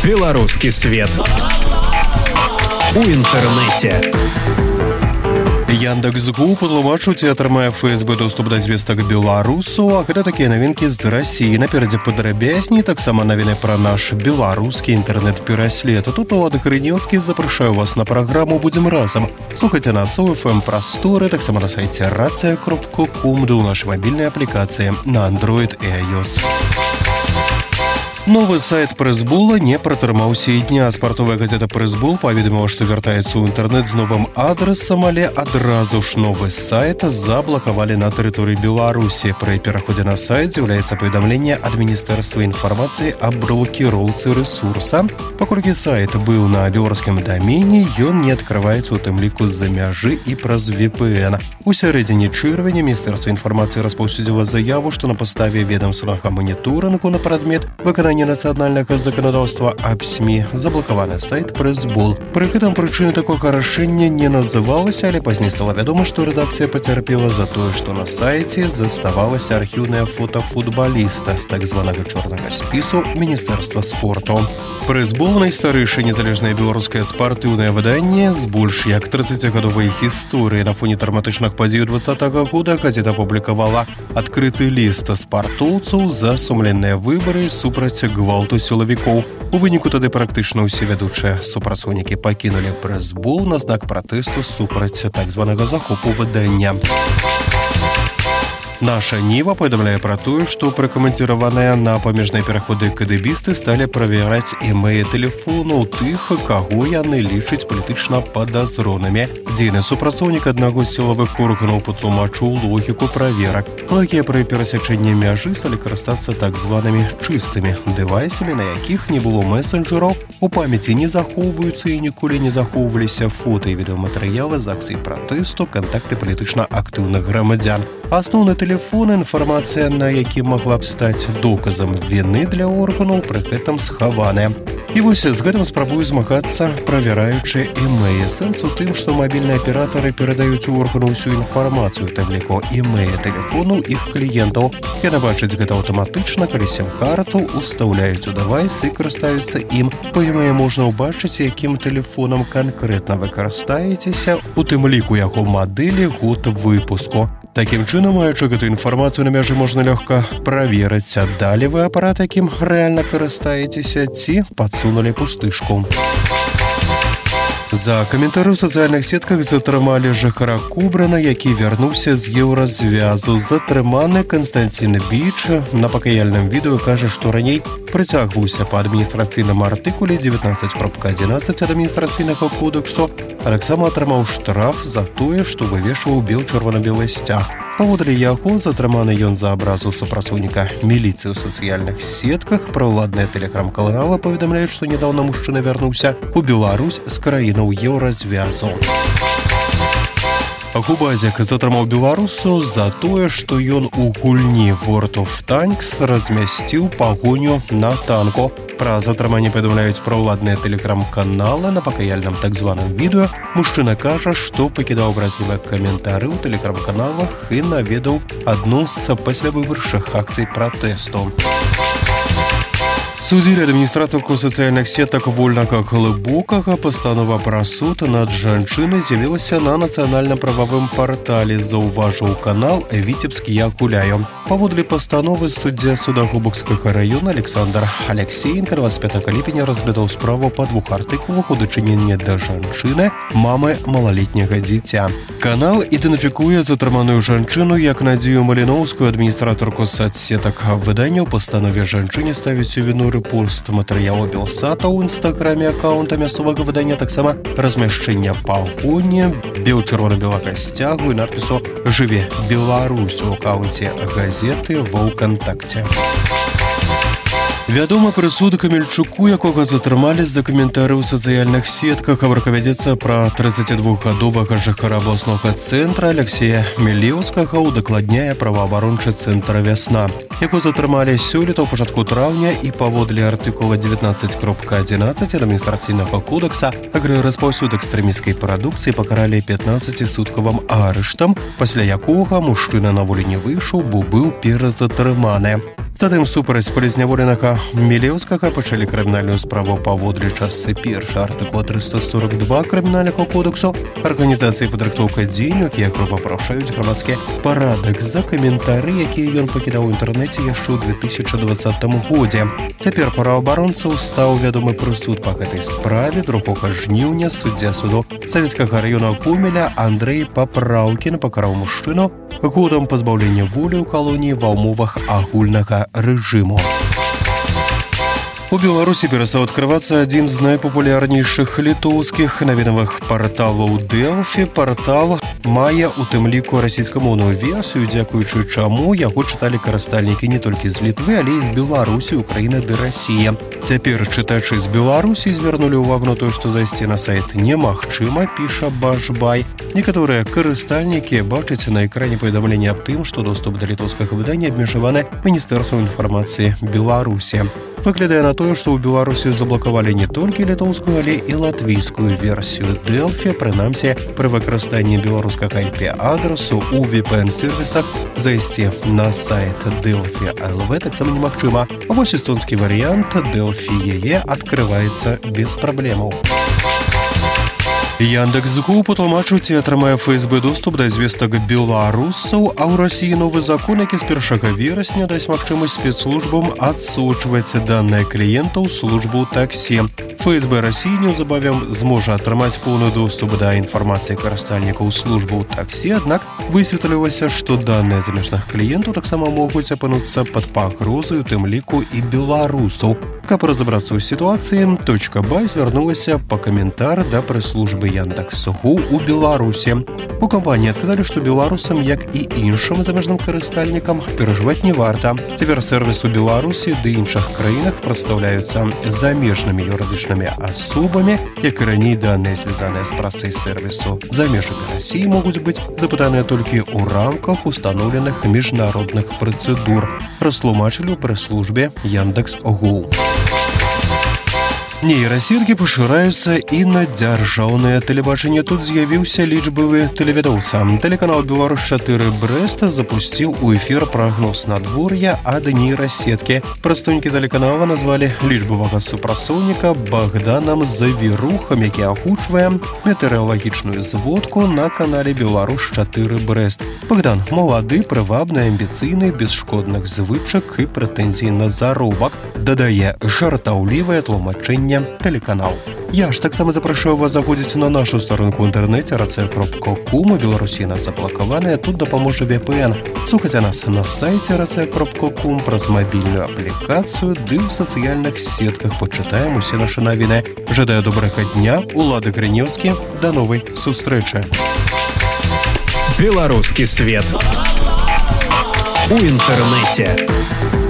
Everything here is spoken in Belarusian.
Беларускі свет у інтэрнэце. Яндекс.Гу патлумачыў, ці атрымае ФСБ доступ да звестак беларусаў, а гэта такія навінкі з Расіі. Наперадзе падрабязней таксама навіны пра наш беларускі інтэрнэт-пераслед. Тут Олег Гринёўскі, запрашаю вас на праграму «Будзем разам». Слухайце нас у FM-прасторы, таксама на сайце racia.com, да ў нашай мабільнай аплікацыі на Android і iOS. Новы сайт Прэсбула не пратрымаўся і дня. Спартовая газета «Прэсбул» паведаміла, што вяртаецца ў інтэрнэт з новым адрасам, але адразу ж новы сайт заблакавалі на тэрыторыі Беларусі. Пры пераходзе на сайт з'яўляецца паведамленне ад Міністэрства інфармацыі аб блокіроўцы рэсурса. Паколькі сайт быў на беларускім дамене, ён не адкрываецца ў тым ліку з-за мяжы і праз VPN. У сярэдзіне чэрвеня Міністэрства інфармацыі распаўсюдзіла заяву, што на падставе ведамственнага маніторынгу на прадмет выканання нацыянальнага заканадаўства аб СМІ заблакаваны сайт Прэсбул. Пры гэтым прычыны такога рашэння не называлася, але пазней стала вядома, што рэдакцыя пацярпела за тое, што на сайце заставалася архіўнае фота футбаліста з так званага чорнага спісу Міністэрства спорту. Прэсбул — найстарэйшае незалежнае беларускае спартыўнае выданне з больш як 30гадовай гісторыі. На фоне драматычных падзей 20-го года газета апублікавала адкрыты ліст спартоўцаў за сумленныя выбары супраць гвалту сілавікоў. У выніку тады практычна ўсе вядучыя супрацоўнікі пакінулі Прэсбул на знак пратэсту супраць так званага захопу выдання. Наша Ніва паведамляе пра тое, што пракаментаваныя на памежныя пераходы кдэбісты сталі правяраць імэйл тэлефонаў тых, каго яны лічаць палітычна падазронымі. Дзейны супрацоўнік аднаго з сілавых органаў патлумачыў логіку праверак. Многія пры перасячэнні мяжы сталі карыстацца так званымі чыстымі дэвайсамі, на якіх не было месенджераў, у памяці не захоўваюцца і ніколі не захоўваліся фота і відэаматэрыялы з акцый пратэсту, кантакты палітычна актыўных грамадзян. Асноўны тэлефон, інфармацыя на які магла б стаць доказам віны для органаў, пры гэтым схаваная. І вось з гэтым спрабую змагацца правяраючы імэйл. Сэнс у тым, што мабільныя аператары перадаюць у органу ўсю інфармацыю, тым ліку імэйл тэлефону іх кліентаў. Яны бачаць гэта аўтаматычна, калі сім-карту устаўляюць у дэвайс і карыстаюцца ім. Па імэйл можна ўбачыць, якім тэлефонам канкрэтна вы карыстаецеся, у тым ліку яго мадэлі, год выпуску. Такім чынам, маючы гэту інфармацыю на мяжы, можна лёгка праверыць, аддалі вы апарат, якім рэальна карыстаецеся, ці падсунулі пустышку. За каментары ў сацыяльных сетках затрымалі жыхара Кубрана, які вярнуўся з еўразвязу. Затрыманы Канстанцін Біч на пакаяльным відэо кажа, што раней прыцягваўся па адміністрацыйным артыкуле 19.11 адміністрацыйнага кодексу, а таксама атрымаў штраф за тое, што вывешваў бел-чырвона-белы сцяг. Паводле яго затрыманы ён за абразу супрацоўніка міліцыі ў сацыяльных сетках. Праўладныя тэлеграм-каналы паведамляюць, што нядаўна мужчына вярнуўся у Беларусь з краінаў еўразвязу. Губазік затрымаў беларусу за тое, што ён у гульні World of Tanks размясціў пагоню на танку. Пра затрыманне паведамляюць праўладныя тэлеграм-каналы. На пакаяльным так званым відэо мужчына кажа, што пакідаў абразлівыя каментары ў тэлеграм-каналах і наведаў адну з паслявыбарчых акцый пратэсту. Судзілі адміністратарку сацыяльных сетак Вольнага Глыбокага. Пастанова пра суд над жанчынай з'явілася на нацыянальна-прававым партале, заўважыў канал «Віцебскі я гуляю». Паводле пастановы суддзя суда Глыбокскага раёна Александр Алексеенко 25 ліпеня разглядаў справу па двух артыкулах у дачыненні да жанчыны, мамы малалетняга дзіця. Канал ідэнтыфікуе затрыманую жанчыну як Надзею Маліноўскую. Адміністратарку сацсетак выдання ў пастанове жанчыне ставіць у віну рэпост матэрыялу Белсата ў інстаграме акаунта мясцовага выдання, таксама размяшчэння пагоні, бел-чырвона-белага сцягу і надпісу «Жыве Беларусь» у акаунце газеты ва ВКонтакце. Вядома прысуд Камельчуку, якога затрымалі з-за каментары ў сацыяльных сетках. Гаворка вядзецца пра 32гадовага жыхара абласнога цэнтра Алексея Мілеўскага, удакладняе праваабарончы цэнтра «Вясна». Яго затрымалі сёлета ў пачатку траўня і паводле артыкула 19.11 адміністрацыйнага кодекса аграраспаўсюд экстрэмісцкай прадукцыі пакаралі 15-суткавым арыштам, пасля якога мужчына на волі не выйшаў, бо быў перазатрыманы. Затым супраць палізняволенага Мілеўскага пачалі крымінальную справу паводле частцы 1 артыкула 342 крымінальнага кодексу. Арганізацыі падрыхтоўка дзеянняў, якія груба парушаюць грамадскі парадак, за каментары, якія ён пакідаў у інтэрнэце яшчэ ў 2020 годзе. Цяпер праваабаронцаў стаў вядомы прысуд па гэтай справе. 2 жніўня суддзя суду Савецкага раёна Гомеля Андрэй Папраўкін пакараў мужчыну годам пазбаўлення волі ў калоніі ва ўмовах агульнага рэжыму. У Беларусі перастаў адкрывацца адзін з найпапулярнейшых літоўскіх навінавых парталаў Дэлфі. Партал мае у тым ліку расійскамоўную версію, дзякуючы чаму яго чыталі карыстальнікі не толькі з Літвы, але і з Беларусі, Украіны ды Расіі. Цяпер чытачы з Беларусі звярнулі ўвагу на тое, што зайсці на сайт немагчыма, піша Башбай. Некаторыя карыстальнікі бачаць на экране паведамленне аб тым, што доступ да літоўскага выдання абмежаваны Міністэрствам інфармацыі Беларусі. Выглядае на тое, што ў Беларусі заблакавалі не толькі літоўскую, але і латвійскую версію Дэлфі. Прынамсі, пры выкарыстанні беларускага IP-адрасу у VPN-сервісах зайсці на сайт Дэлфі ЛВ таксама немагчыма. Вось эстонскі варыянт Дэлфі яе адкрываецца без праблемаў. Яндекс.Го патлумачыў, ці атрымае ФСБ доступ да звестак беларусаў, а ў Расіі новы закон, які з 1 верасня дасць магчымасць спецслужбам адсочваць даныя кліентаў службу таксі. ФСБ Расіі неўзабаве зможа атрымаць поўны доступ да інфармацыі карыстальнікаў службаў таксі, аднак высветлілася, што даныя замежных кліентаў таксама могуць апынуцца пад пагрозай, у тым ліку і беларусаў. Каб разабрацца ў сітуацыі, .бай звярнулася па каментар да прэс-службы Яндекс.Го у Беларусі. У кампаніі адказалі, што беларусам, як і іншым замежным карыстальнікам, перажываць не варта. Цяпер сервіс у Беларусі ды іншых краінах прадстаўляюцца замежнымі юрыдычнымі асобамі, як і раней даныя, звязаныя з працай сервісу за межамі Расіі, могуць быць запытаныя толькі ў рамках устаноўленых міжнародных працэдур, растлумачылі ў прэс-службе Яндекс.Го. Нейрасеткі пашыраюцца і на дзяржаўнае тэлебачанне. Тут з'явіўся лічбавы тэлевідоўца. Тэлеканал «Беларусь-4 Брэст» запусціў у эфір прагноз надвор'я ад нейрасеткі. Прадстаўнікі тэлеканала назвалі лічбавага супрацоўніка Богданам Завірухам, які агучвае метэаралагічную зводку на канале «Беларусь-4 Брэст». Богдан малады, прывабны, амбіцыйны, без шкодных звычак і прэтэнзій на заробак. Дадае жартаўлівае тлумачэнне тэлеканал. Я ж таксама запрашаю вас заходзіць на нашу старонку ў інтэрнэце rc.com. У Беларусі нас заблакаваныя, тут дапаможа VPN. Слухайце нас на сайце rc.com, праз мабільную аплікацыю ды ў сацыяльных сетках. Пачытаем усе нашы навіны. Жадаю добрага дня, Улады Грынеўскі. Да новай сустрэчы. Беларускі свет у інтэрнэце.